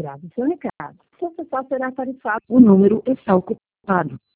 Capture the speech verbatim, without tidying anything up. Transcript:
grave seu recado. Seu pessoal será tarifado. O número está ocupado.